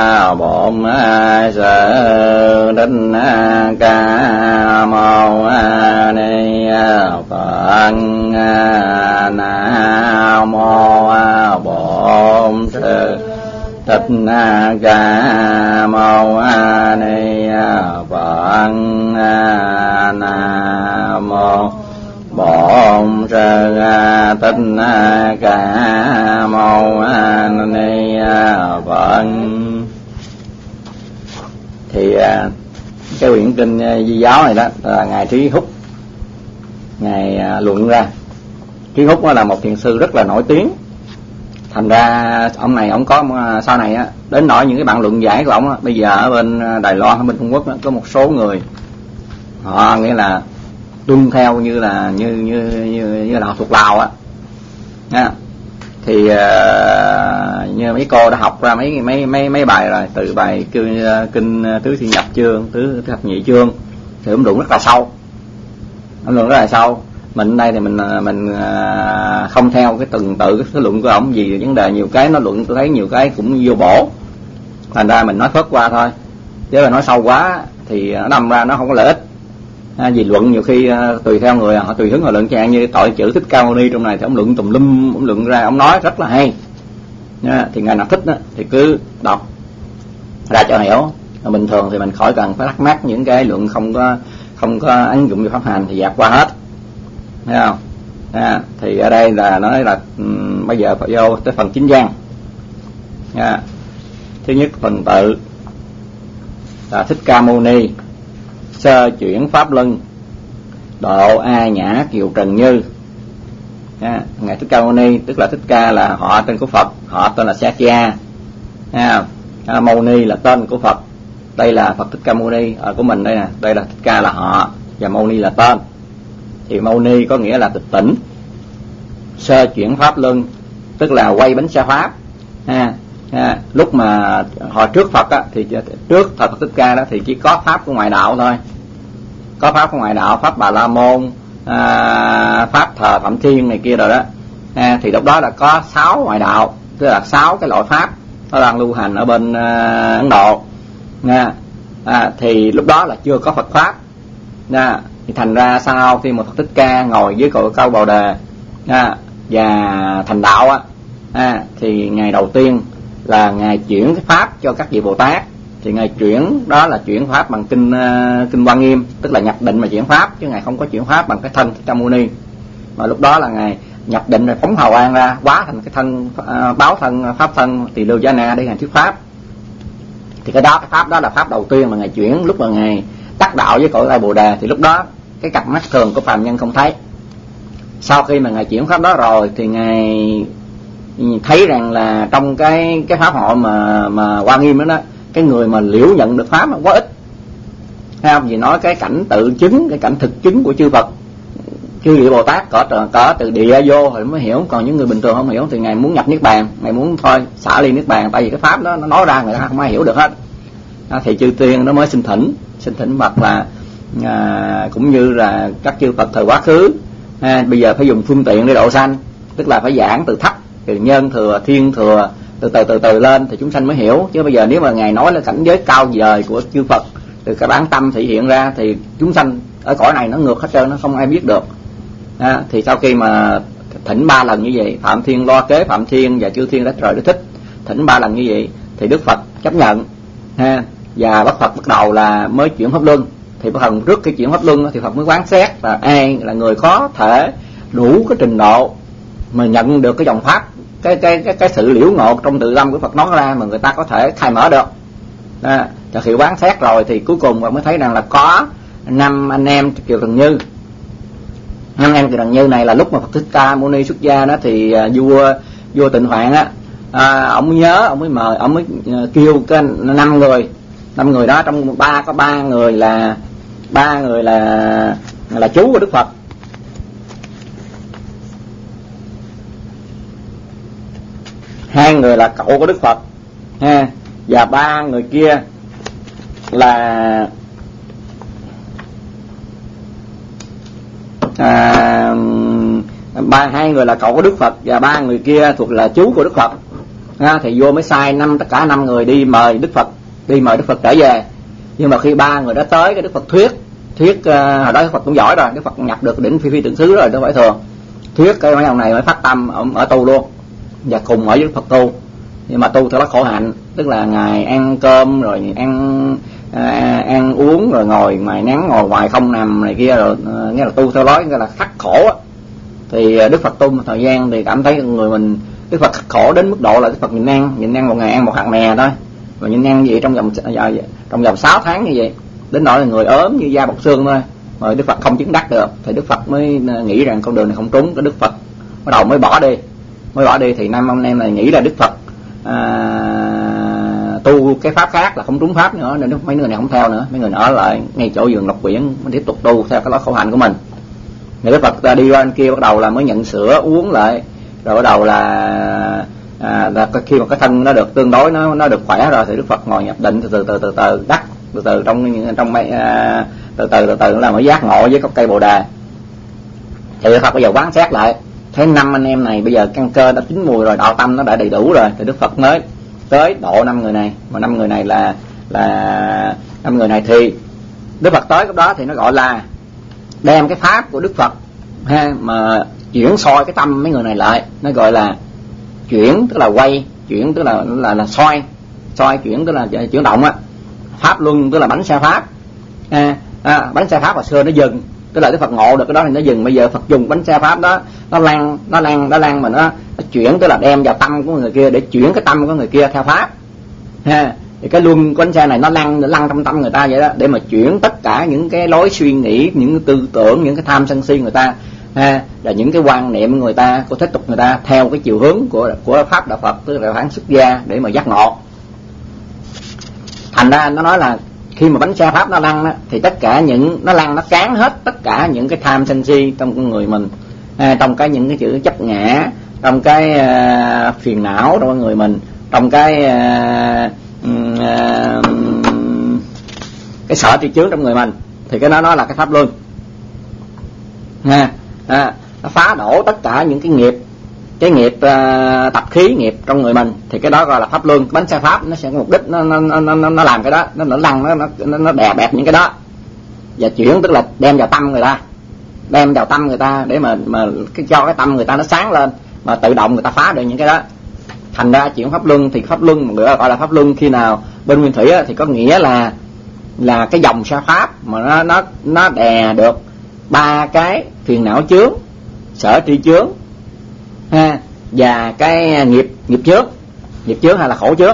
Bổn Sư Thích Ca Mâu Ni Phật. Nam mô Bổn Sư Thích Ca Mâu Ni Phật. Nam mô Bổn Sư Thích Ca Mâu Ni Phật. Thì cái quyển kinh Di Giáo này đó là ngài Trí Húc ngài luận ra. Trí Húc là một thiền sư rất là nổi tiếng, thành ra ông này ông có sau này á, đến nỗi những cái bạn luận giải của ông á, bây giờ ở bên Đài Loan hay bên Trung Quốc á, có một số người họ nghĩa là tuân theo như là như là thuộc Lào á. Thì như mấy cô đã học ra mấy bài rồi, từ bài kinh tứ thiên nhập chương, tứ thập nhị chương, thì ông luận rất là sâu. Ông luận rất là sâu. Mình đây thì mình không theo cái từng tự cái luận của ông, vì vấn đề nhiều cái nó luận tôi thấy nhiều cái cũng vô bổ, thành ra mình nói phớt qua thôi, chứ là nói sâu quá thì nó đâm ra nó không có lợi ích. Vì luận nhiều khi tùy theo người, họ tùy hứng họ luận, chẳng như tội chữ Thích Ca Mâu Ni trong này thì ông luận tùm lum, ông luận ra ông nói rất là hay. Thì ngài nào thích đó, thì cứ đọc ra cho hiểu. Bình thường thì mình khỏi cần phải thắc mắc những cái luận không có ứng dụng vào pháp hành thì dạt qua hết, thấy không? Thì ở đây là nói là bây giờ phải vô tới phần chính văn. Thứ nhất, phần tự là Thích Ca Mâu Ni sơ chuyển pháp luân, độ A Nhã Kiều Trần Như. Ngài Thích Ca Mâu Ni tức là Thích Ca là họ tên của Phật, họ tên là Sakya. Mâu Ni là tên của Phật. Đây là Phật Thích Ca Mâu Ni của mình đây nè, đây là Thích Ca là họ và Mâu Ni là tên. Thì Mâu Ni có nghĩa là tịch tỉnh. Sơ chuyển pháp luân tức là quay bánh xe pháp. Lúc mà hồi trước Phật á, thì trước thời Phật Thích Ca đó thì chỉ có pháp của ngoại đạo thôi, có pháp của ngoại đạo, pháp Bà La Môn, pháp thờ Phạm Thiên này kia rồi đó. Thì lúc đó là có 6 ngoại đạo, tức là 6 cái loại pháp nó đang lưu hành ở bên Ấn Độ. Thì lúc đó là chưa có Phật pháp. Thì thành ra sau khi một Phật Thích Ca ngồi dưới cội cây Bồ Đề và thành đạo thì ngày đầu tiên là ngài chuyển cái pháp cho các vị Bồ Tát. Thì ngài chuyển đó là chuyển pháp bằng kinh Hoa Nghiêm, tức là nhập định mà chuyển pháp, chứ ngài không có chuyển pháp bằng cái thân Thích Ca Mâu Ni. Mà lúc đó là ngài nhập định rồi phóng hào quang ra, hóa thành cái thân báo thân pháp thân Tỳ Lưu Gia Na để ngài thuyết pháp. Thì cái pháp đó là pháp đầu tiên mà ngài chuyển lúc mà ngài đắc đạo với cội cây Bồ Đề. Thì lúc đó cái cặp mắt thường của phàm nhân không thấy. Sau khi mà ngài chuyển pháp đó rồi thì ngài thấy rằng là trong cái pháp hội mà Hoa Nghiêm đó, cái người mà liễu nhận được pháp quá ít. Thấy không? Vì nói cái cảnh tự chứng, cái cảnh thực chứng của chư Phật, chư vị Bồ Tát cỡ từ địa vô thì mới hiểu, còn những người bình thường không hiểu. Thì ngài muốn nhập niết bàn, ngài muốn thôi xả ly niết bàn, tại vì cái pháp đó nó nói ra người ta không ai hiểu được hết. Thì chư tiên nó mới xin thỉnh Phật là cũng như là các chư Phật thời quá khứ, bây giờ phải dùng phương tiện để độ sanh, tức là phải giảng từ thấp, từ nhân thừa, thiên thừa, từ từ lên thì chúng sanh mới hiểu. Chứ bây giờ nếu mà ngài nói là cảnh giới cao vời của chư Phật từ cái bản tâm thể hiện ra thì chúng sanh ở cõi này nó ngược hết trơn, nó không ai biết được. Thì sau khi mà thỉnh 3 lần như vậy, Phạm Thiên lo kế Phạm Thiên và chư thiên đã trời Đức Thích thỉnh 3 lần như vậy thì Đức Phật chấp nhận. Và Phật bắt đầu là mới chuyển pháp luân. Thì bắt đầu trước cái chuyển pháp luân thì Phật mới quán xét là ai là người có thể đủ cái trình độ mà nhận được cái dòng pháp, cái sự liễu ngộ trong tự tâm của Phật nói ra mà người ta có thể khai mở được. Và khi quán xét rồi thì cuối cùng mới thấy rằng là có 5 anh em Kiều Trần Như. 5 anh em Kiều Trần Như này là lúc mà Phật Thích Ca Mâu Ni xuất gia đó thì vua Tịnh Hoạn ông mới nhớ, ông mới mời, ông mới kêu cái 5 người đó, trong có 3 người là chú của Đức Phật. Hai người là cậu của Đức Phật và 3 người kia là hai người là cậu của Đức Phật và 3 người kia thuộc là chú của Đức Phật. Thì vua mới sai tất cả 5 người đi mời Đức Phật trở về. Nhưng mà khi 3 người đó tới, cái Đức Phật thuyết hồi đó Đức Phật cũng giỏi rồi, Đức Phật nhập được đỉnh phi tượng xứ rồi, đâu phải thường. Thuyết cái mấy ông này mới phát tâm ở tu luôn, và cùng ở với Đức Phật tu. Nhưng mà tu theo đó khổ hạnh, tức là ngài ăn cơm rồi ăn uống rồi ngồi ngoài nắng, ngồi ngoài không nằm này kia, rồi nghe là tu theo lối nghĩa là khắc khổ á. Thì Đức Phật tu một thời gian thì cảm thấy người mình, Đức Phật khắc khổ đến mức độ là Đức Phật nhịn ăn một ngày ăn một hạt mè thôi, và nhịn ăn gì trong vòng 6 tháng như vậy, đến nỗi là người ốm như da bọc xương thôi, mà Đức Phật không chứng đắc được. Thì Đức Phật mới nghĩ rằng con đường này không trúng, cái Đức Phật bắt đầu mới bỏ đi. Thì 5 ông em này nghĩ là Đức Phật tu cái pháp khác là không trúng pháp nữa, nên mấy người này không theo nữa, mấy người ở lại ngay chỗ vườn Lộc Quyển mới tiếp tục tu theo cái lối khổ hạnh của mình. Thì Đức Phật đi qua bên kia bắt đầu là mới nhận sữa uống lại, rồi bắt đầu là khi mà cái thân nó được tương đối nó được khỏe rồi thì Đức Phật ngồi nhập định, từ từ đắc, từ từ là mới giác ngộ với gốc cây Bồ Đề. Thì Đức Phật bây giờ quán xét lại, thấy 5 anh em này bây giờ căn cơ đã chín mùi rồi, đạo tâm nó đã đầy đủ rồi, thì Đức Phật mới tới độ 5 người này. Mà 5 người này là 5 người này thì Đức Phật tới lúc đó thì nó gọi là đem cái pháp của Đức Phật mà chuyển soi cái tâm mấy người này lại, nó gọi là chuyển, tức là quay, chuyển tức là soi chuyển tức là chuyển động á. Pháp luân tức là bánh xe pháp. Bánh xe pháp hồi xưa nó dừng, tức là Đức Phật ngộ được cái đó thì nó dừng. Bây giờ Phật dùng bánh xe pháp đó, nó lăn mà nó chuyển, tức là đem vào tâm của người kia để chuyển cái tâm của người kia theo pháp. Thì cái luân của bánh xe này nó lăn trong tâm người ta vậy đó, để mà chuyển tất cả những cái lối suy nghĩ, những cái tư tưởng, những cái tham sân si người ta, là những cái quan niệm người ta, của thế tục người ta theo cái chiều hướng của pháp đạo Phật, tức là phán xuất gia để mà giác ngộ. Thành ra nó nói là khi mà bánh xe pháp nó lăn đó, thì tất cả nó cán hết tất cả những cái tham sân si trong con người mình, trong những cái chữ chấp ngã, trong cái phiền não trong con người mình, trong cái sợ tri chướng trong người mình, thì cái đó nó là cái pháp luân. Nó phá đổ tất cả những cái nghiệp tập khí nghiệp trong người mình, thì cái đó gọi là pháp luân. Bánh xe pháp nó sẽ có mục đích nó làm cái đó, nó lăn, nó đè bẹp những cái đó, và chuyển tức là đem vào tâm người ta để mà cho cái tâm người ta nó sáng lên, mà tự động người ta phá được những cái đó. Thành ra chuyển pháp luân, thì pháp luân người gọi là pháp luân khi nào bên nguyên thủy thì có nghĩa là cái dòng xe pháp mà nó đè được 3 cái phiền não chướng, sở tri chướng và cái nghiệp chướng hay là khổ chướng.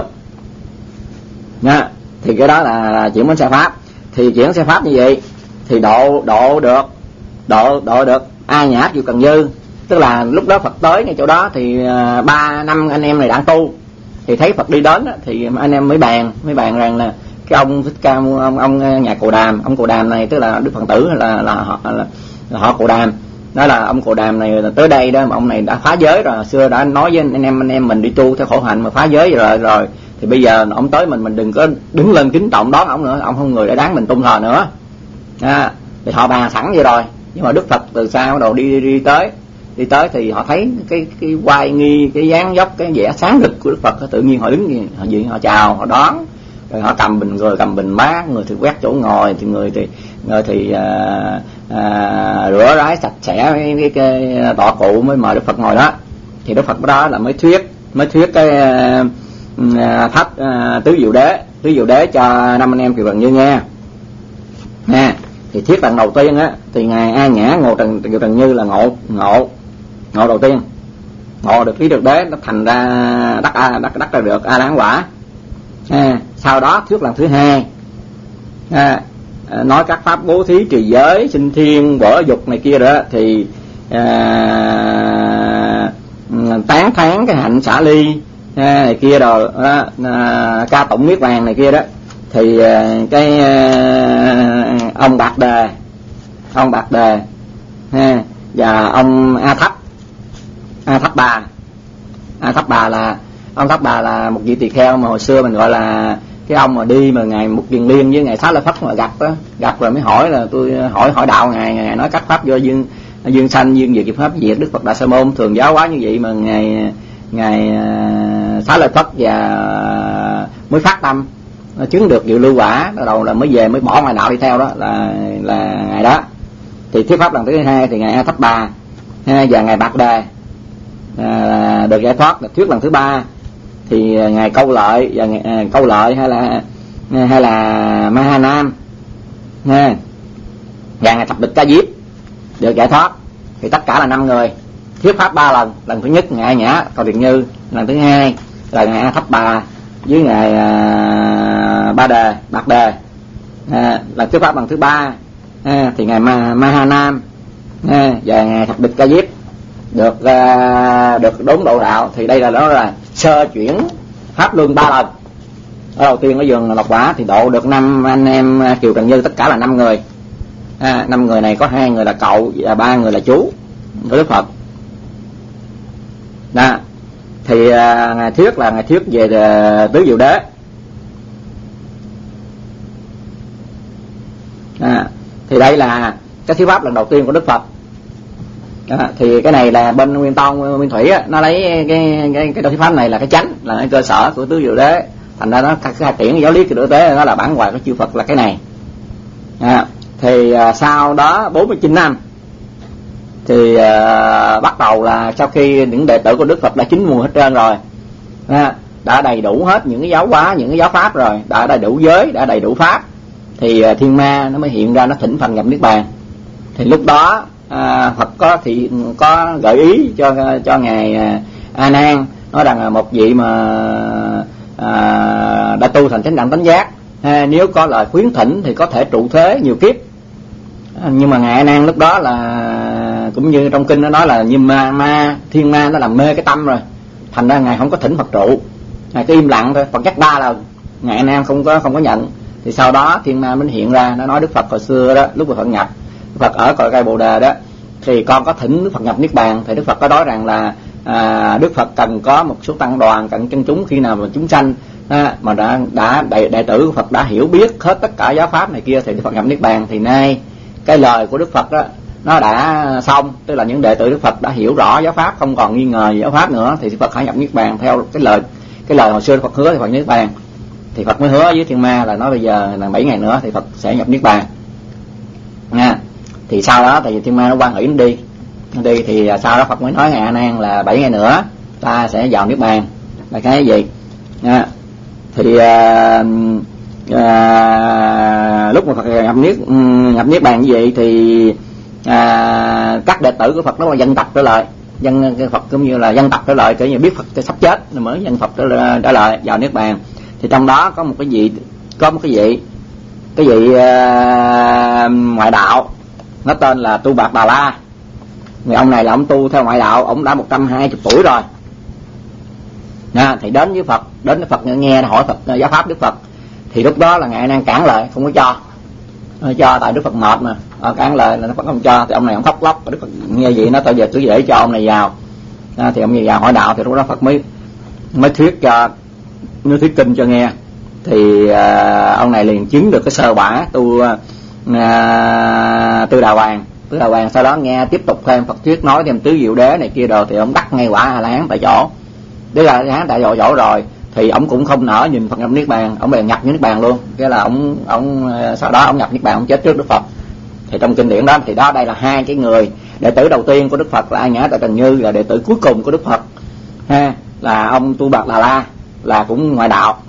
Thì cái đó là chuyển bánh xe pháp. Thì chuyển xe pháp như vậy thì độ được A Nhã Diệu Cần Dư, tức là lúc đó Phật tới ngay chỗ đó thì 3-5 anh em này đang tu, thì thấy Phật đi đến thì anh em mới bàn rằng là cái ông Thích Ca ông nhà Cồ Đàm, ông Cồ Đàm này tức là Đức Phật tử là họ Cồ Đàm. Đó là ông Cồ Đàm này tới đây đó, mà ông này đã phá giới rồi, xưa đã nói với anh em mình đi tu theo khổ hạnh mà phá giới rồi thì bây giờ ông tới mình đừng có đứng lên kính trọng đón ông nữa, ông không người để đáng mình tôn thờ nữa. Thì họ bàn sẵn vậy rồi, nhưng mà Đức Phật từ xa bắt đầu đi tới thì họ thấy cái oai nghi, cái dáng dốc, cái vẻ sáng rực của Đức Phật, tự nhiên họ đứng họ chào, họ đón, rồi họ cầm bình bát, người thì quét chỗ ngồi, thì người thì rửa rái sạch sẽ cái tọa cụ, mới mời Đức Phật ngồi đó. Thì Đức Phật đó là mới thuyết cái pháp tứ diệu đế cho 5 anh em Kiều Trần Như nghe. Thì thuyết lần đầu tiên thì ngài A Nhã Kiều Trần Như là ngộ đầu tiên, ngộ được lý được đế, nó thành ra đắc ra được A La Hán quả. Sau đó thuyết lần thứ 2 nói các pháp bố thí, trì giới, sinh thiên, vỡ dục này kia đó, thì tán thán cái hạnh xả ly này kia rồi ca tụng niết bàn này kia đó. Thì cái ông Bạc Đề và ông A Thấp Bà là một vị tỳ kheo mà hồi xưa mình gọi là cái ông mà đi mà ngài Mục Kiền Liên với ngài Xá Lợi Phất mà gặp rồi mới hỏi là tôi hỏi đạo ngài nói các pháp do dương sanh, dương diệt, pháp diệt, Đức Phật Đại Sa Môn thường giáo hóa như vậy, mà ngài xá lợi Phất và mới phát tâm chứng được diệu lưu quả, bắt đầu là mới về mới bỏ ngoại đạo đi theo, đó là ngày đó. Thì thuyết pháp lần thứ hai thì ngày A Thấp Bà và ngày Bạc Đề được giải thoát. Là thuyết lần thứ ba thì ngày Câu Lợi và ngày Câu Lợi hay là Ma Ha Nam và ngày Thập Địch Ca Diếp được giải thoát. Thì tất cả là 5 người thuyết pháp 3 lần. Lần thứ nhất ngày A Nhã Cầu Điền Như, lần thứ hai là ngày A Thấp Bà với ngày Bạc Đề. Lần thuyết pháp lần thứ ba thì ngày Ma Ha Nam và ngày Thập Địch Ca Diếp được đốn độ đạo. Thì đây là đó là sơ chuyển pháp luân 3 lần. Ở đầu tiên ở vườn Lộc Quả thì độ được 5 anh em Kiều Trần Như, tất cả là 5 người. 5 người này có 2 người là cậu và 3 người là chú của Đức Phật. Đó. Thì ngày thuyết là ngày thuyết về tứ diệu đế. Thì đây là cái thuyết pháp lần đầu tiên của Đức Phật. Thì cái này là bên Nguyên Tông Nguyên Thủy á, nó lấy cái thuyết pháp này là cái chánh, là cái cơ sở của tứ diệu đế. Thành ra nó khai triển giáo lý của Đức Tế, nó là bản hoài của chư Phật là cái này. Thì sau đó 49 năm thì bắt đầu là sau khi những đệ tử của Đức Phật đã chín mùi hết trơn rồi, đã đầy đủ hết những cái giáo hóa, những cái giáo pháp rồi, đã đầy đủ giới, đã đầy đủ pháp, thì thiên ma nó mới hiện ra, nó thỉnh Phật nhập niết bàn. Thì lúc đó Phật có gợi ý cho ngài A Nan, nói rằng là một vị mà đã tu thành chánh đẳng tánh giác, nếu có lời khuyến thỉnh thì có thể trụ thế nhiều kiếp. Nhưng mà ngài A Nan lúc đó là cũng như trong kinh nó nói là như thiên ma nó làm mê cái tâm rồi, thành ra ngài không có thỉnh Phật trụ, ngài cứ im lặng thôi. Phật nhắc 3 lần ngài A Nan không có nhận. Thì sau đó thiên ma mới hiện ra, nó nói Đức Phật hồi xưa đó, lúc mà Phật nhập, Đức Phật ở cội cây Bồ Đề đó, thì con có thỉnh Đức Phật nhập niết bàn. Thì Đức Phật có nói rằng là Đức Phật cần có một số tăng đoàn, cần chân chúng khi nào mà chúng sanh mà đã đệ tử của Phật đã hiểu biết hết tất cả giáo pháp này kia thì Đức Phật nhập niết bàn. Thì nay cái lời của Đức Phật đó nó đã xong, tức là những đệ tử Đức Phật đã hiểu rõ giáo pháp, không còn nghi ngờ giáo pháp nữa, thì Đức Phật hãy nhập niết bàn theo cái lời hồi xưa Đức Phật hứa thì Phật niết bàn. Thì Phật mới hứa với thiên ma là nói bây giờ là 7 ngày nữa thì Phật sẽ nhập niết bàn. Thì sau đó thì thiên ma nó quan hỷ nó đi thì sau đó Phật mới nói ngài A Nan là 7 ngày nữa ta sẽ vào niết bàn, là cái gì. Thì lúc mà Phật nhập niết bàn như vậy thì các đệ tử của Phật nó là dân tập trở lại, Phật cũng như là dân tập trở lại, kiểu như biết Phật sắp chết mới dân Phật trở lại vào niết bàn. Thì trong đó có một cái vị ngoại đạo, nó tên là Tu Bạc Bà La. Người ông này là ông tu theo ngoại đạo, ông đã 120 tuổi rồi. Thì đến với Phật nghe hỏi Phật giáo pháp Đức Phật. Thì lúc đó là ngài A Nan cản lại, không có cho tại Đức Phật mệt mà, cản lại là Đức Phật không cho. Thì ông này ông khóc lóc, Đức Phật nghe vậy nó tôi giờ cứ dễ cho ông này vào. Thì ông vào hỏi đạo, thì lúc đó Phật mới thuyết kinh cho nghe. Thì ông này liền chứng được cái sơ quả Tư Đà Hoàng. Sau đó nghe tiếp tục thêm Phật thuyết nói thêm tứ diệu đế này kia rồi, thì ông đắc ngay quả A La Hán tại chỗ. Tức là A La Hán tại chỗ rồi thì ông cũng không nỡ nhìn Phật nhập niết bàn, ông bèn nhập niết bàn luôn. Cái là ông sau đó ông nhập niết bàn, ông chết trước Đức Phật. Thì trong kinh điển đó thì đây là hai cái người đệ tử đầu tiên của Đức Phật là A Nhã Tại Trần Như, là đệ tử cuối cùng của Đức Phật là ông Tu Bạc Đà La, là cũng ngoại đạo.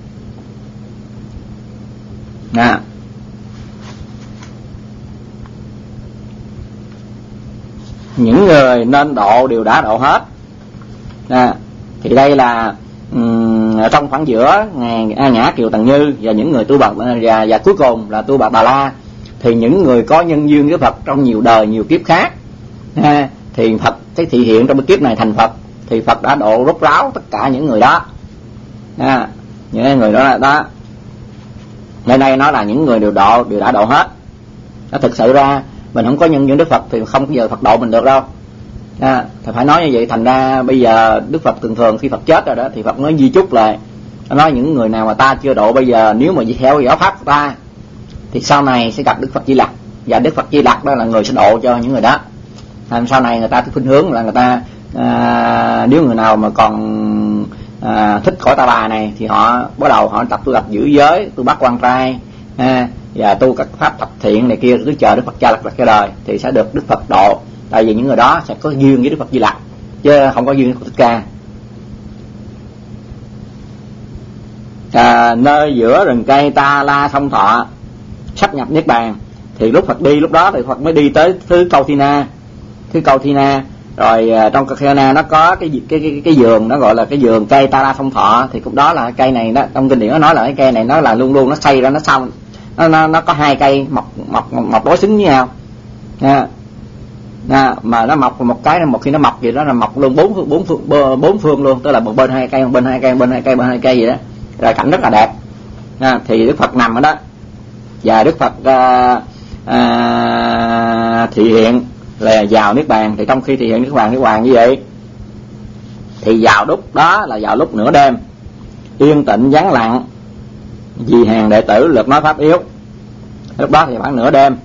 Những người nên độ đều đã độ hết. Thì đây là trong khoảng giữa ngài A Nhã Kiều Trần Như và những người Tu Bạc và cuối cùng là Tu Bạc Đà La. Thì những người có nhân duyên với Phật trong nhiều đời nhiều kiếp khác, thì Phật cái thị hiện trong cái kiếp này thành Phật, thì Phật đã độ rốt ráo tất cả những người đó. Những người đó nơi đây nó là những người đều đã độ hết. Nó thực sự ra mình không có nhân duyên Đức Phật thì không bao giờ Phật độ mình được đâu. Thì phải nói như vậy. Thành ra bây giờ Đức Phật thường khi Phật chết rồi đó thì Phật nói di chúc lại, nó nói những người nào mà ta chưa độ bây giờ, nếu mà theo giáo pháp của ta thì sau này sẽ gặp Đức Phật Di Lặc, và Đức Phật Di Lặc đó là người sẽ độ cho những người đó. Sau này người ta cứ khuynh hướng là người ta nếu người nào mà còn thích cõi ta bà này thì họ bắt đầu họ tập tu tập giữ giới, tu bắt quan trai, và tu các pháp thập thiện này kia, cứ chờ Đức Phật cha lật cái đời thì sẽ được Đức Phật độ. Tại vì những người đó sẽ có duyên với Đức Phật Di Lặc chứ không có duyên với Phật Thích Ca. Nơi giữa rừng cây Ta La Song Thọ sắp nhập niết bàn thì lúc Phật đi, lúc đó thì Phật mới đi tới thứ Câu Thi Na. Rồi trong Câu Thi Na nó có cái vườn, nó gọi là cái vườn cây Ta La Song Thọ. Thì cũng đó là cây này đó, trong kinh điển nó nói là cái cây này nó là luôn luôn nó xây ra, nó xong nó có hai cây mọc đối xứng với nhau mà nó mọc một cái, một khi nó mọc gì đó là mọc luôn bốn phương luôn, tức là một bên hai cây, bên hai cây gì đó, rồi cảnh rất là đẹp. Thì Đức Phật nằm ở đó và Đức Phật thị hiện là vào niết bàn. Thì trong khi thị hiện niết bàn như vậy thì vào lúc đó là vào lúc nửa đêm, yên tĩnh vắng lặng, vì hàng đệ tử lượt nói pháp yếu. Lúc đó thì khoảng nửa đêm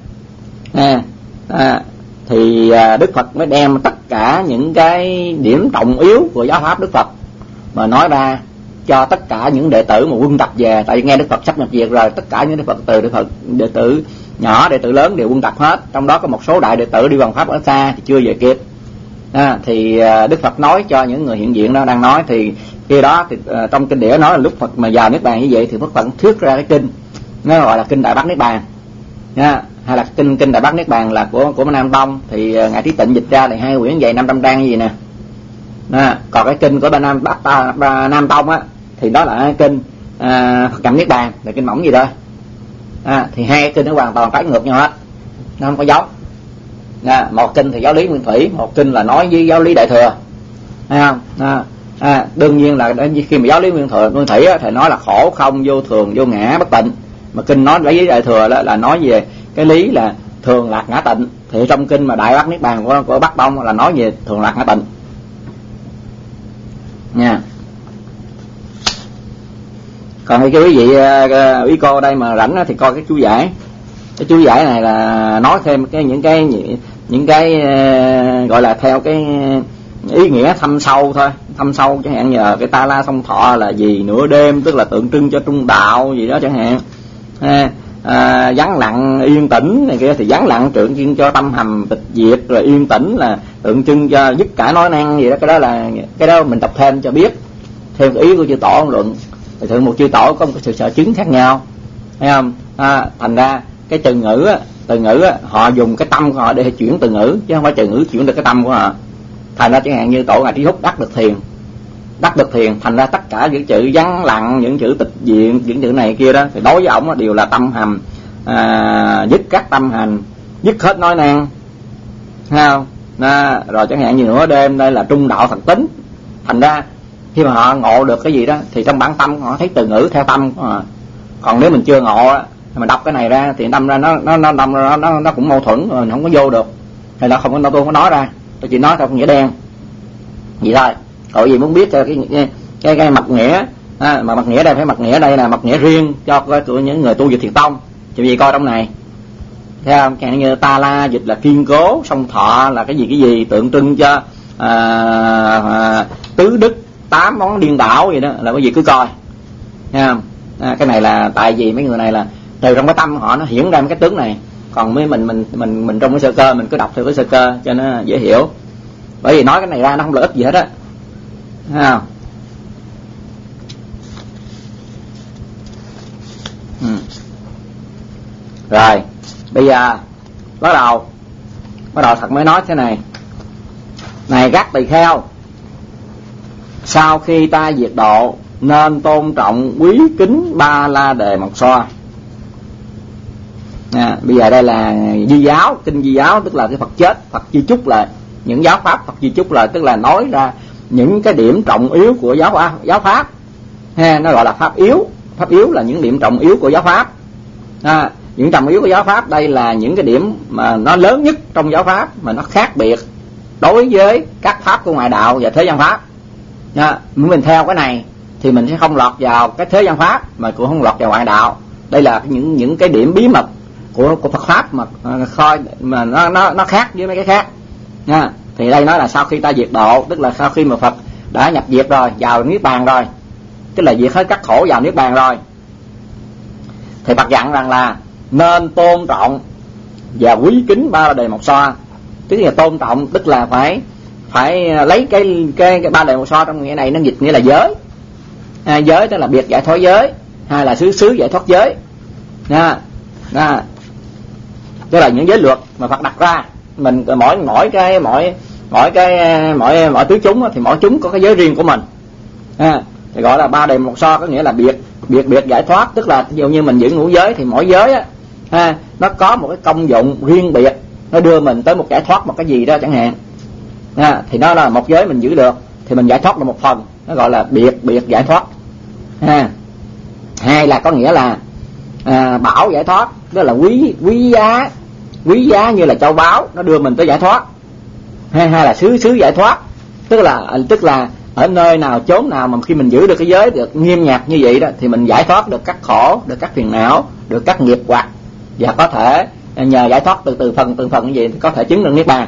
thì Đức Phật mới đem tất cả những cái điểm trọng yếu của giáo pháp Đức Phật mà nói ra cho tất cả những đệ tử mà quân tập về. Tại vì nghe Đức Phật sắp nhập diệt rồi, tất cả những đệ tử nhỏ, đệ tử lớn đều quân tập hết. Trong đó có một số đại đệ tử đi bằng pháp ở xa thì chưa về kịp. Thì Đức Phật nói cho những người hiện diện đó đang nói. Thì khi đó thì trong kinh điển nói là lúc Phật mà vào niết bàn như vậy thì Đức Phật thuyết ra cái kinh, nó gọi là kinh Đại Bát Niết Bàn hay là kinh Đại Bát Niết Bàn là của Nam Tông. Thì ngài Trí Tịnh dịch ra thì 2 quyển dày 500 trang như vậy nè. Còn cái kinh của bên Nam Tông á thì đó là kinh Phật Nhập Niết Bàn, là kinh mỏng gì đó. Thì hai cái kinh nó hoàn toàn trái ngược nhau hết, nó không có giống. Một kinh thì giáo lý Nguyên Thủy, một kinh là nói với giáo lý Đại Thừa, thấy không? Đương nhiên là khi mà giáo lý Nguyên Thủy thì nói là khổ không, vô thường, vô ngã, bất tịnh. Mà kinh nói lấy với Đại Thừa đó là nói về cái lý là thường lạc ngã tịnh. Thì trong kinh mà Đại Bát Niết Bàn của Bắc Tông là nói về thường lạc ngã tịnh nha. Còn thì quý vị quý cô đây mà rảnh thì coi cái chú giải. Cái chú giải này là nói thêm những cái gọi là theo cái ý nghĩa thâm sâu thôi, thâm sâu chẳng hạn nhờ cái Ta La Song Thọ là gì, nửa đêm tức là tượng trưng cho trung đạo gì đó chẳng hạn. Vắng lặng yên tĩnh này kia thì vắng lặng tượng trưng cho tâm hầm tịch diệt, rồi yên tĩnh là tượng trưng cho dứt cả nói năng gì đó. Cái đó mình đọc thêm cho biết theo cái ý của chư tổ ông luận. Thì thường một chư tổ có một cái sự sở chứng khác nhau, thấy không? Thành ra cái từ ngữ họ dùng cái tâm của họ để chuyển từ ngữ, chứ không phải từ ngữ chuyển được cái tâm của họ. Thành ra chẳng hạn như tổ Ngài Trí Húc đắc được thiền, thành ra tất cả những chữ vắng lặng, những chữ tịch diện, những chữ này kia đó thì đối với ổng đều là tâm hầm, dứt các tâm hành, dứt hết nói năng, thấy không? Rồi chẳng hạn như nửa đêm đây là trung đạo thật tính. Thành ra khi mà họ ngộ được cái gì đó thì trong bản tâm họ thấy từ ngữ theo tâm của họ. Còn nếu mình chưa ngộ á, mà đọc cái này ra thì đâm ra nó cũng mâu thuẫn, rồi không có vô được. Thì nó không có, tôi không có nói ra, tôi chỉ nói theo nghĩa đen vậy thôi. Cậu gì muốn biết cái mặt nghĩa mà mặt nghĩa đây phải mặt nghĩa đây là mặt nghĩa riêng cho những người tu về Thiền Tông. Chỉ vì coi trong này thấy không? Chẳng như Ta La dịch là kiên cố, Song Thọ là cái gì tượng trưng cho tứ đức 8 món điên đảo gì đó, là cái gì cứ coi, thấy không? Cái này là tại vì mấy người này là từ trong cái tâm họ nó hiển ra cái tướng này. Còn mấy mình trong cái sơ cơ mình cứ đọc theo cái sơ cơ cho nó dễ hiểu. Bởi vì nói cái này ra nó không lợi ích gì hết á, thấy không? Rồi bây giờ bắt đầu thật mới nói thế này. Này các tỳ kheo, sau khi ta diệt độ nên tôn trọng quý kính Ba La Đề Mộc Xoa. Bây giờ đây là Di Giáo, kinh Di Giáo tức là cái Phật chết, Phật di chúc là những giáo pháp, Phật di chúc là tức là nói ra những cái điểm trọng yếu của giáo pháp. Nó gọi là pháp yếu là những điểm trọng yếu của giáo pháp. Những trọng yếu của giáo pháp đây là những cái điểm mà nó lớn nhất trong giáo pháp, mà nó khác biệt đối với các pháp của ngoại đạo và thế gian pháp. Mình theo cái này thì mình sẽ không lọt vào cái thế gian pháp, mà cũng không lọt vào ngoại đạo. Đây là những cái điểm bí mật của Phật pháp mà nó khác với mấy cái khác. Thì đây nói là sau khi ta diệt độ, tức là sau khi mà Phật đã nhập diệt rồi, vào niết bàn rồi, tức là diệt hết các khổ vào niết bàn rồi. Thì Phật dặn rằng là nên tôn trọng và quý kính Ba La Đề Mộc Xoa. Tức là tôn trọng tức là phải lấy cái Ba La Đề Mộc Xoa trong nghĩa này nó dịch nghĩa là giới. Giới tức là biệt giải thoát giới, hay là xứ giải thoát giới. Tức là những giới luật mà Phật đặt ra. Mình mỗi tứ chúng thì mỗi chúng có cái giới riêng của mình. Thì gọi là Ba Đề Mộc Xoa, có nghĩa là biệt giải thoát. Tức là ví dụ như mình giữ ngũ giới thì mỗi giới á, nó có một cái công dụng riêng biệt, nó đưa mình tới một giải thoát một cái gì đó chẳng hạn. Thì nó là một giới mình giữ được thì mình giải thoát được một phần, nó gọi là biệt giải thoát. Hai là có nghĩa là bảo giải thoát, tức là quý giá như là châu báu, nó đưa mình tới giải thoát. Hai là xứ giải thoát, tức là ở nơi nào chốn nào mà khi mình giữ được cái giới được nghiêm ngặt như vậy đó thì mình giải thoát được các khổ, được các phiền não, được các nghiệp hoặc, và có thể nhờ giải thoát từ phần như vậy thì có thể chứng được niết bàn.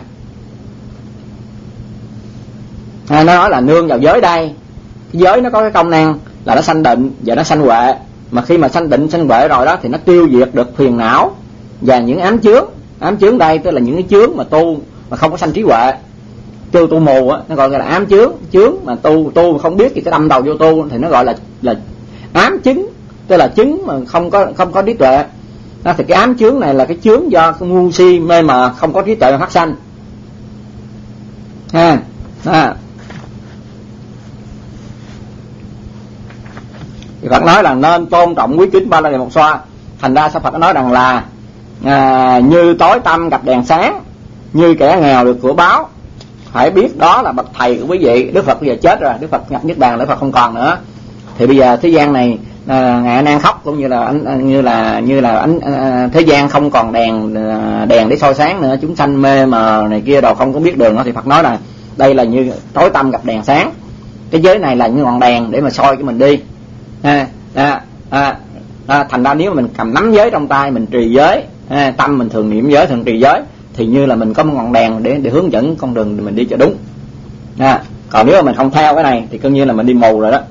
Nó nói là nương vào giới đây. Cái giới nó có cái công năng là nó sanh định và nó sanh huệ. Mà khi mà sanh định sanh huệ rồi đó thì nó tiêu diệt được phiền não và những ám chướng. Ám chướng đây tức là những cái chướng mà tu mà không có sanh trí huệ, tu mù á, nó gọi là ám chướng mà tu không biết thì cái đâm đầu vô tu thì nó gọi là ám chứng, tức là chứng mà không có trí tuệ. Thì cái ám chướng này là cái chướng do cái ngu si mê mờ không có trí tuệ mà phát sanh. Thì Phật nói là nên tôn trọng quý kính Ba La Đề Mộc Xoa. Thành ra sao Phật nói rằng là như tối tăm gặp đèn sáng, như kẻ nghèo được của báo. Phải biết đó là bậc thầy của quý vị. Đức Phật bây giờ chết rồi, Đức Phật nhập niết bàn, Đức Phật không còn nữa. Thì bây giờ thế gian này ngài A Nan khóc cũng như là thế gian không còn đèn để soi sáng nữa, chúng sanh mê mờ này kia đồ không có biết đường nữa. Thì Phật nói là đây là như tối tăm gặp đèn sáng. Cái giới này là như ngọn đèn để mà soi cho mình đi. Thành ra nếu mà mình cầm nắm giới trong tay, mình trì giới, tâm mình thường niệm giới, thường trì giới, thì như là mình có một ngọn đèn để hướng dẫn con đường mình đi cho đúng. Còn nếu mà mình không theo cái này thì coi như là mình đi mù rồi đó.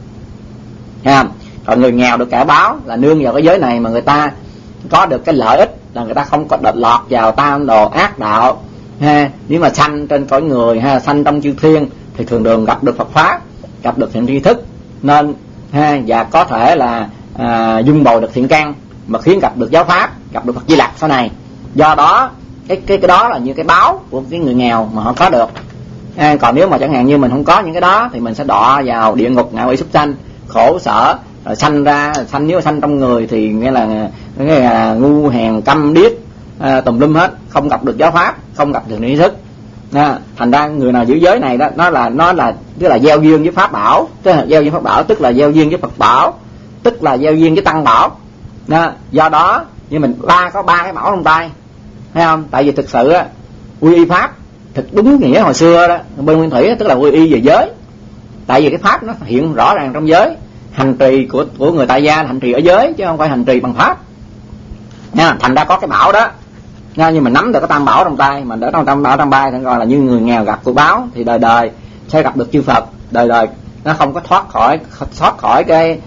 Còn người nghèo được cả báo là nương vào cái giới này mà người ta có được cái lợi ích là người ta không có đợt lọt vào tam đồ ác đạo. Nếu mà sanh trên cõi người hay là sanh trong chư thiên thì thường đường gặp được Phật pháp, gặp được thiện tri thức, nên và có thể là dung bồi được thiện căn mà khiến gặp được giáo pháp, gặp được Phật Di Lặc sau này. Do đó cái đó là như cái báo của cái người nghèo mà họ có được. Còn nếu mà chẳng hạn như mình không có những cái đó thì mình sẽ đọa vào địa ngục, ngạ quỷ súc sanh, khổ sở, rồi sanh nếu mà sanh trong người thì nghĩa là ngu hèn câm điếc tùm lum hết, không gặp được giáo pháp, không gặp được tri thức. Thành ra người nào giữ giới này đó nó là tức là gieo duyên với pháp bảo, tức là gieo duyên pháp bảo, tức là gieo duyên với Phật bảo, tức là gieo duyên với tăng bảo. Do đó như mình có ba cái bảo trong tay, thấy không? Tại vì thực sự á, quy y pháp thực đúng nghĩa hồi xưa đó bên Nguyên Thủy tức là quy y về giới. Tại vì cái pháp nó hiện rõ ràng trong giới. Hành trì của người tại gia là hành trì ở giới chứ không phải hành trì bằng pháp. Thành ra có cái bảo đó. Nhưng mà nắm được cái tam bảo trong tay, mà đỡ trong tam bảo trong tay thì gọi là như người nghèo gặp của báo, thì đời đời sẽ gặp được chư Phật, đời đời nó không có thoát khỏi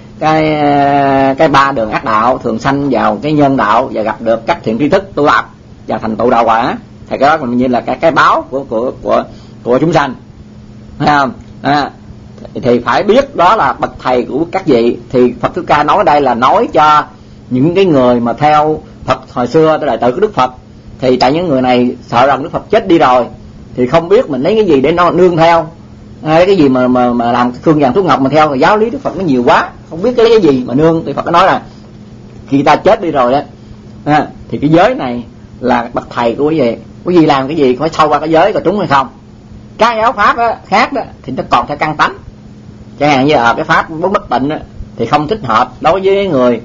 cái ba đường ác đạo, thường sanh vào cái nhân đạo và gặp được các thiện tri thức tu tập và thành tựu đạo quả. Thì cái đó cũng như là cái báo của chúng sanh, thấy không? Thì phải biết đó là bậc thầy của các vị. Thì Phật Thích Ca nói ở đây là nói cho những cái người mà theo Phật hồi xưa tới đại tự của Đức Phật. Thì tại những người này sợ rằng Đức Phật chết đi rồi thì không biết mình lấy cái gì để nó nương theo, cái gì mà làm phương vàng thuốc ngọc mà theo. Rồi giáo lý Đức Phật nó nhiều quá, không biết cái gì mà nương. Thì Phật có nói là khi ta chết đi rồi đó thì cái giới này là bậc thầy của quý vị làm cái gì phải sâu qua cái giới có trúng hay không. Cái giáo pháp đó, khác đó thì nó còn theo căn tánh. Chẳng hạn như cái pháp bất tịnh đó, thì không thích hợp đối với người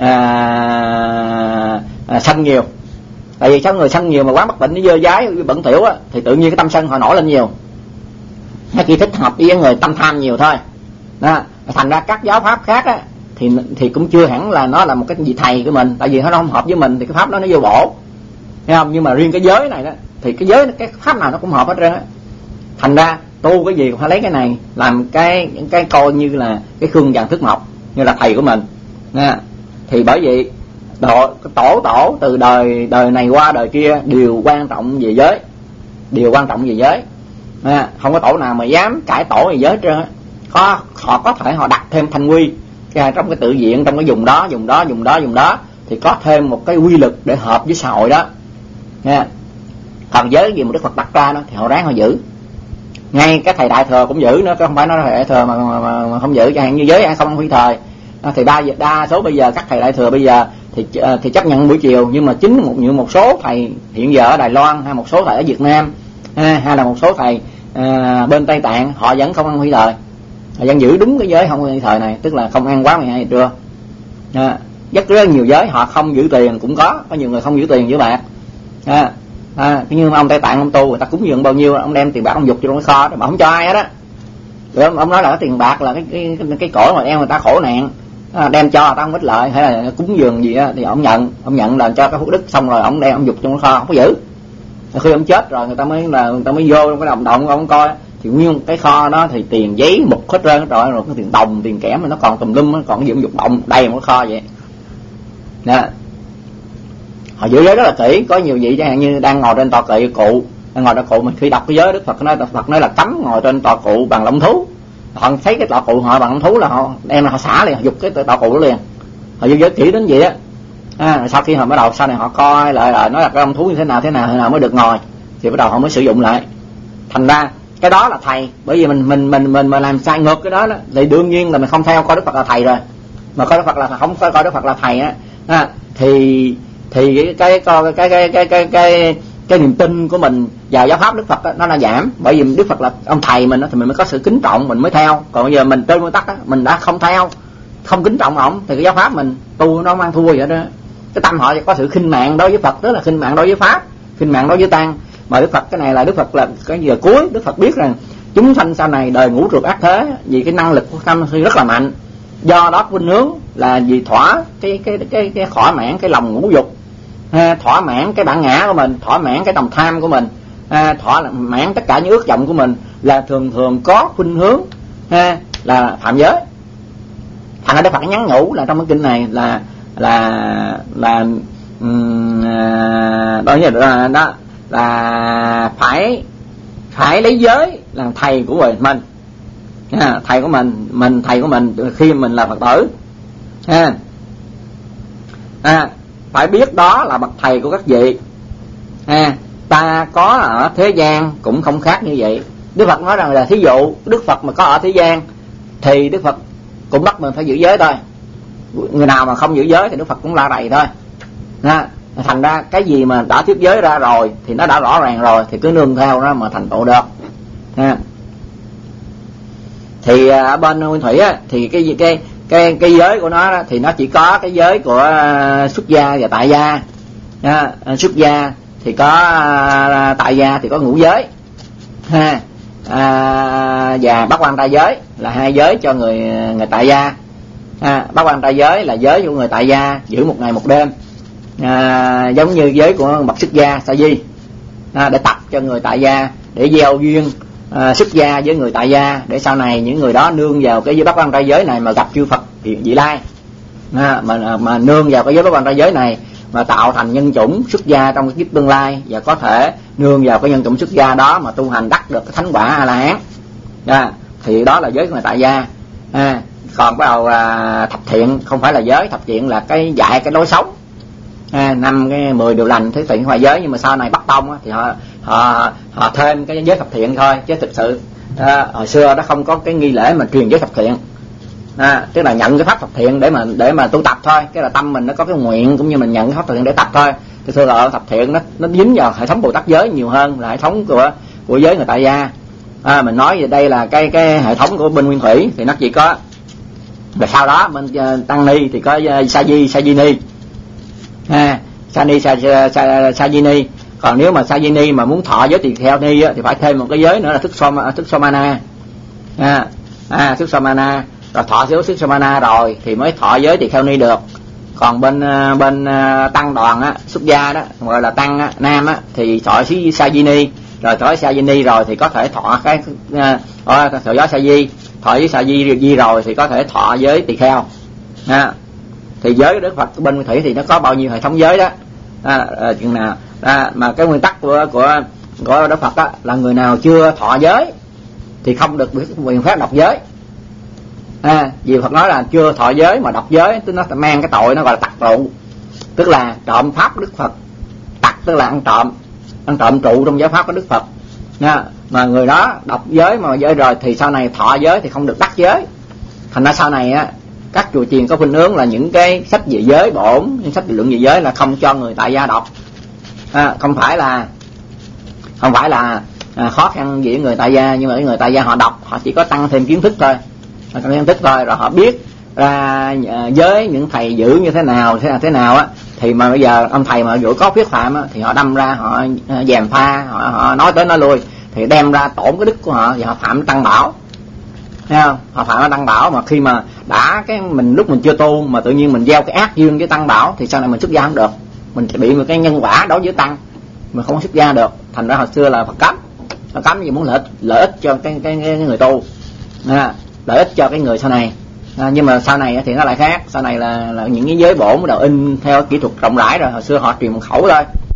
sân nhiều. Tại vì sao người sân nhiều mà quá bất tịnh, nó dơ dái bẩn thỉu á, thì tự nhiên cái tâm sân họ nổi lên nhiều. Nó chỉ thích hợp với người tâm tham nhiều thôi. Thành ra các giáo pháp khác á thì cũng chưa hẳn là nó là một cái vị thầy của mình, tại vì nó không hợp với mình thì cái pháp đó nó vô bổ, thấy không? Nhưng mà riêng cái giới này đó thì cái pháp nào nó cũng hợp hết trơn á. Thành ra tu cái gì cũng phải lấy cái này làm cái coi như là cái khương vàng thức mộc, như là thầy của mình nha. Thì bởi vậy tổ từ đời này qua đời kia đều quan trọng về giới, đều quan trọng về giới nha. Không có tổ nào mà dám cãi tổ về giới trơn. Họ có thể họ đặt thêm thanh quy trong cái tự viện, trong cái vùng đó thì có thêm một cái quy lực để hợp với xã hội đó nha. Còn giới gì mà Đức Phật đặt ra đó thì họ ráng họ giữ. Ngay cái thầy đại thừa cũng giữ nữa, không phải nói thầy đại thừa mà không giữ. Chẳng hạn như giới An Không Phi Thời thì đa số bây giờ các thầy đại thừa bây giờ thì chấp nhận buổi chiều, nhưng mà chính một số thầy hiện giờ ở Đài Loan, hay một số thầy ở Việt Nam, hay là một số thầy bên Tây Tạng, họ vẫn không ăn phi thời, họ vẫn giữ đúng cái giới không ăn phi thời này, tức là không ăn quá 12 giờ trưa. Rất nhiều giới họ không giữ tiền cũng có nhiều người không giữ tiền với bạc. Như ông Tây Tạng ông tu, người ta cúng dường bao nhiêu ông đem tiền bạc ông dục trong cái kho mà không cho ai hết á. Rồi ông nói là cái tiền bạc là cái cổ mà đem người ta khổ nạn, đem cho người ta không ít lợi, hay là cúng dường gì á thì ông nhận là cho cái phước đức, xong rồi ông đem ông dục trong cái kho không có giữ. Khi ông chết rồi người ta mới vô trong cái đồng ông coi thì nguyên cái kho đó thì tiền giấy mục hết trơn rồi cái tiền đồng tiền kẽm nó còn tùm lum, còn cái dục động đầy một cái kho vậy nè. Họ giữ giới rất là kỹ. Có nhiều vị chẳng hạn như đang ngồi trên tọa kỵ cụ, đang ngồi trên cụ, mình khi đọc cái giới Đức Phật nói là cấm ngồi trên tọa cụ bằng lông thú. Họ thấy cái tọa cụ họ bằng lông thú là họ đem họ xả liền, họ giục cái tọa cụ đó liền. Họ giữ giới kỹ đến vậy á. Sau khi họ bắt đầu sau này họ coi lại nói là cái lông thú như thế nào mới được ngồi, thì bắt đầu họ mới sử dụng lại. Thành ra cái đó là thầy, bởi vì mình làm sai ngược cái đó thì đương nhiên là mình không theo coi Đức Phật là thầy rồi, mà coi Đức Phật là không coi Đức Phật là thầy á, thì cái niềm tin của mình vào giáo pháp Đức Phật đó, nó là giảm. Bởi vì Đức Phật là ông thầy mình đó, thì mình mới có sự kính trọng, mình mới theo. Còn bây giờ mình trên nguyên tắc đó, mình đã không theo, không kính trọng ổng, thì cái giáo pháp mình tu nó mang thua vậy đó. Cái tâm họ có sự khinh mạng đối với Phật, tức là khinh mạng đối với pháp, khinh mạng đối với tăng. Mà Đức Phật cái này là Đức Phật là cái giờ cuối, Đức Phật biết rằng chúng sanh sau này đời ngũ trượt ác thế, vì cái năng lực của tâm rất là mạnh. Do đó khuynh hướng là vì thỏa cái thỏa mãn cái lòng ngũ dục, thỏa mãn cái bản ngã của mình, thỏa mãn cái lòng tham của mình, thỏa mãn tất cả những ước vọng của mình, là thường có khuynh hướng là phạm giới. Thành ra Đức Phật nhắn nhủ là trong cái kinh này là phải lấy giới làm thầy của mình, thầy của mình thầy của mình khi mình là Phật tử, phải biết đó là bậc thầy của các vị. Ta có ở thế gian cũng không khác như vậy. Đức Phật nói rằng là thí dụ Đức Phật mà có ở thế gian thì Đức Phật cũng bắt mình phải giữ giới thôi. Người nào mà không giữ giới thì Đức Phật cũng la rầy thôi. Thành ra cái gì mà đã tiếp giới ra rồi thì nó đã rõ ràng rồi, thì cứ nương theo nó mà thành tựu được. Thì ở bên Nguyên Thủy á, thì cái giới của nó đó, thì nó chỉ có cái giới của xuất gia và tại gia. Xuất gia thì có tại gia thì có ngũ giới, và bát quan trai giới là hai giới cho người tại gia. Bát quan trai giới là giới của người tại gia giữ một ngày một đêm, giống như giới của bậc xuất gia sa di, để tập cho người tại gia, để gieo duyên xuất gia với người tại gia, để sau này những người đó nương vào cái giới bát quan trai giới này mà gặp chư Phật vị lai, mà nương vào cái giới bát quan trai giới này mà tạo thành nhân chủng xuất gia trong cái kiếp tương lai, và có thể nương vào cái nhân chủng xuất gia đó mà tu hành đắc được cái thánh quả A La Hán. Thì đó là giới của người tại gia. Còn bắt đầu thập thiện không phải là giới, thập thiện là cái dạy cái lối sống, 5 cái 10 điều lành thế thiện ngoài giới. Nhưng mà sau này Bắc Tông thì họ thêm cái giới thập thiện thôi, chứ thực sự hồi xưa đó không có cái nghi lễ mà truyền giới thập thiện. Tức là nhận cái pháp thập thiện để mà tu tập thôi, cái là tâm mình nó có cái nguyện cũng như mình nhận cái pháp thập thiện để tập thôi. Thực sự là thập thiện nó dính vào hệ thống Bồ Tát giới nhiều hơn là hệ thống của giới người tại gia. Mình nói về đây là cái hệ thống của bên Nguyên Thủy thì nó chỉ có, và sau đó bên tăng ni thì có sa di ni, sa di ni. Còn nếu mà sa di ni mà muốn thọ giới tỳ kheo ni thì phải thêm một cái giới nữa là thức somana. Thức somana rồi thọ giới thức somana rồi thì mới thọ giới tỳ kheo ni được. Còn bên tăng đoàn á, xuất gia đó gọi là tăng á, nam á, thì thọ sa di ni, rồi thọ sa di ni rồi thì có thể thọ cái thọ giới sa di, thọ với sa di rồi thì có thể thọ với tỳ kheo. Thì giới Đức Phật bên Nguyên Thủy thì nó có bao nhiêu hệ thống giới đó. Chừng nào mà cái nguyên tắc của Đức Phật đó là người nào chưa thọ giới thì không được quyền phép đọc giới. Vì Phật nói là chưa thọ giới mà đọc giới, tức nó mang cái tội nó gọi là tặc trụ, tức là trộm pháp của Đức Phật. Tặc tức là ăn trộm trụ trong giới pháp của Đức Phật. Mà người đó đọc giới mà giới rồi thì sau này thọ giới thì không được đắc giới. Thành ra sau này á, các chùa chiền có khuynh hướng là những cái sách về giới bổn, những sách luận về giới là không cho người tại gia đọc. Không phải là khó khăn gì với người tại gia, nhưng mà người tại gia họ đọc, họ chỉ có tăng thêm kiến thức thôi, rồi họ biết ra giới những thầy giữ như thế nào á, thì mà bây giờ ông thầy mà dụ có khuyết phạm á, thì họ đâm ra họ gièm pha, họ nói tới nói lui, thì đem ra tổn cái đức của họ, thì họ phạm tăng bảo. Thấy không? Họ phạm tăng bảo, mà khi mà đã cái mình lúc mình chưa tu mà tự nhiên mình gieo cái ác duyên với tăng bảo thì sau này mình xuất gia không được, mình sẽ bị một cái nhân quả đối với tăng, mình không xuất gia được. Thành ra hồi xưa là Phật cấm vì muốn lợi ích cho cái người tu, lợi ích cho cái người sau này. Nhưng mà sau này thì nó lại khác, sau này là những cái giới bổn bắt đầu in theo kỹ thuật rộng rãi rồi, hồi xưa họ truyền một khẩu thôi.